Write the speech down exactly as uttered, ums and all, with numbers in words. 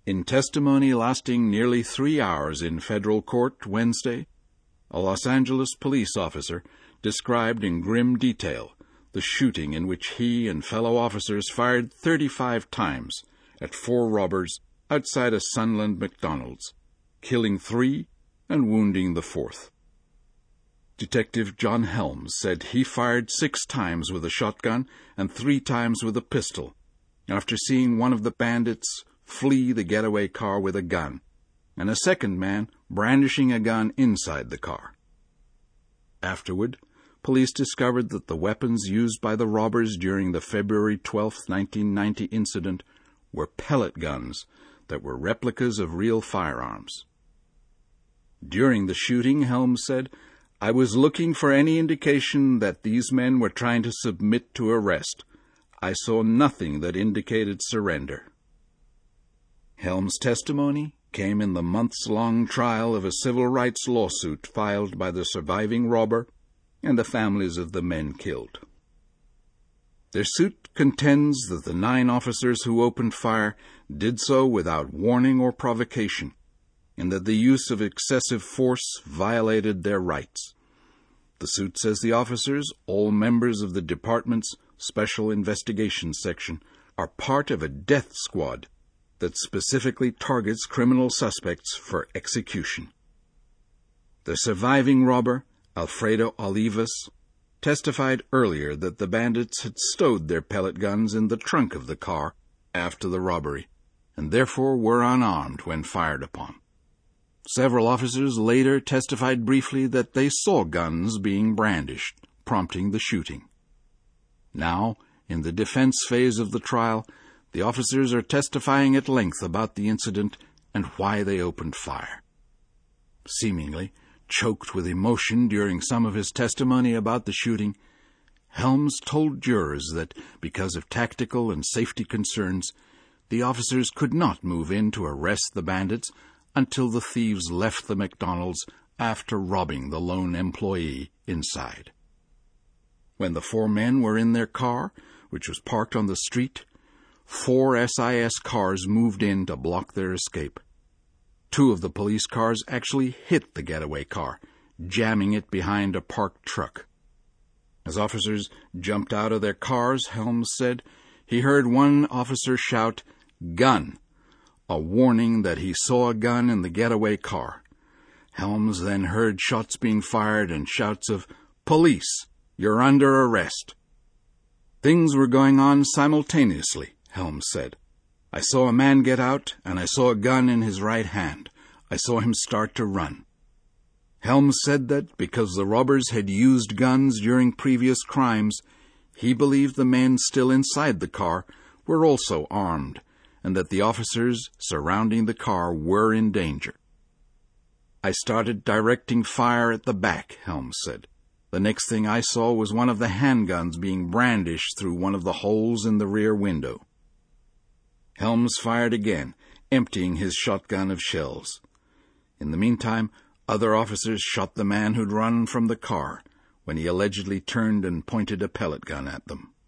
In testimony lasting nearly three hours in federal court Wednesday, a Los Angeles police officer described in grim detail the shooting in which he and fellow officers fired thirty-five times at four robbers outside a Sunland McDonald's, killing three and wounding the fourth. Detective John Helms said he fired six times with a shotgun and three times with a pistol after seeing one of the bandits flee the getaway car with a gun, and a second man brandishing a gun inside the car. Afterward, police discovered that the weapons used by the robbers during the February twelfth, nineteen ninety incident were pellet guns that were replicas of real firearms. During the shooting, Helms said, "I was looking for any indication that these men were trying to submit to arrest. I saw nothing that indicated surrender." Helms' testimony came in the months-long trial of a civil rights lawsuit filed by the surviving robber and the families of the men killed. Their suit contends that the nine officers who opened fire did so without warning or provocation, and that the use of excessive force violated their rights. The suit says the officers, all members of the department's Special Investigations Section, are part of a death squad that specifically targets criminal suspects for execution. The surviving robber, Alfredo Olivas, testified earlier that the bandits had stowed their pellet guns in the trunk of the car after the robbery, and therefore were unarmed when fired upon. Several officers later testified briefly that they saw guns being brandished, prompting the shooting. Now, in the defense phase of the trial, the officers are testifying at length about the incident and why they opened fire. Seemingly choked with emotion during some of his testimony about the shooting, Helms told jurors that, because of tactical and safety concerns, the officers could not move in to arrest the bandits until the thieves left the McDonald's after robbing the lone employee inside. When the four men were in their car, which was parked on the street, four S I S cars moved in to block their escape. Two of the police cars actually hit the getaway car, jamming it behind a parked truck. As officers jumped out of their cars, Helms said he heard one officer shout, "Gun," a warning that he saw a gun in the getaway car. Helms then heard shots being fired and shouts of, "Police, you're under arrest." Things were going on simultaneously, Helms said. "I saw a man get out, and I saw a gun in his right hand. I saw him start to run." Helms said that, because the robbers had used guns during previous crimes, he believed the men still inside the car were also armed, and that the officers surrounding the car were in danger. "I started directing fire at the back," Helms said. "The next thing I saw was one of the handguns being brandished through one of the holes in the rear window." Helms fired again, emptying his shotgun of shells. In the meantime, other officers shot the man who'd run from the car when he allegedly turned and pointed a pellet gun at them.